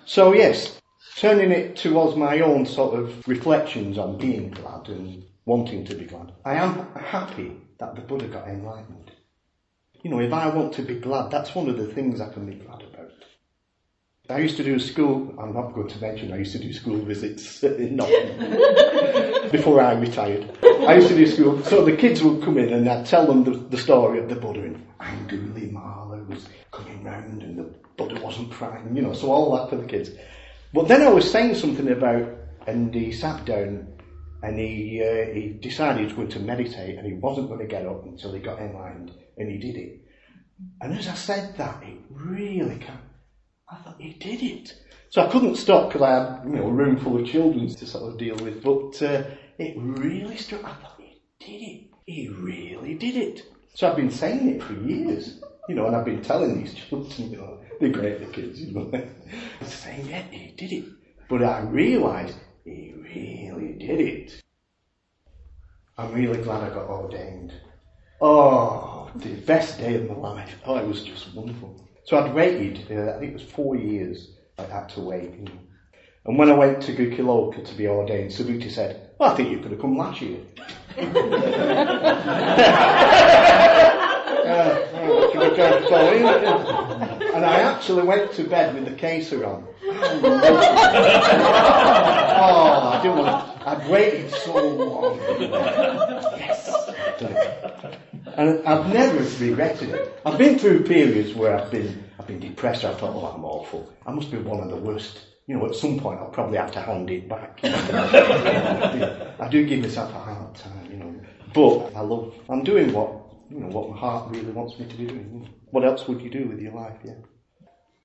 So yes, turning it towards my own sort of reflections on being glad and wanting to be glad. I am happy that the Buddha got enlightened. You know, if I want to be glad, that's one of the things I can be glad about. I used to do school, I'm not going to mention, I used to do school visits before I retired. I used to do school, so the kids would come in and I'd tell them the story of the Buddha and Angulimala was coming round and the Buddha wasn't frightened, you know, so all that for the kids. But then I was saying something about, and he sat down and he decided he was going to meditate and he wasn't going to get up until he got enlightened, and he did it. And as I said that, it really I thought, he did it. So I couldn't stop because I had, you know, a room full of children to sort of deal with, but it really struck. I thought, he did it. He really did it. So I've been saying it for years, you know, and I've been telling these children, you know, they're great, the kids, you know, saying, yeah, he did it. But I realised he really did it. I'm really glad I got ordained. Oh, the best day of my life. Oh, it was just wonderful. So I'd waited, I think it was 4 years I had to wait. You know. And when I went to Gukiloka to be ordained, Subhuti said, well, I think you could have come last year. And I actually went to bed with the kesa on. Oh, I didn't want to. I'd waited so long. Yes. And I've never regretted it. I've been through periods where I've been depressed. I thought, oh, I'm awful. I must be one of the worst. You know, at some point I'll probably have to hand it back. I do give myself a hard time, you know. But I'm doing what my heart really wants me to be doing. What else would you do with your life, yeah?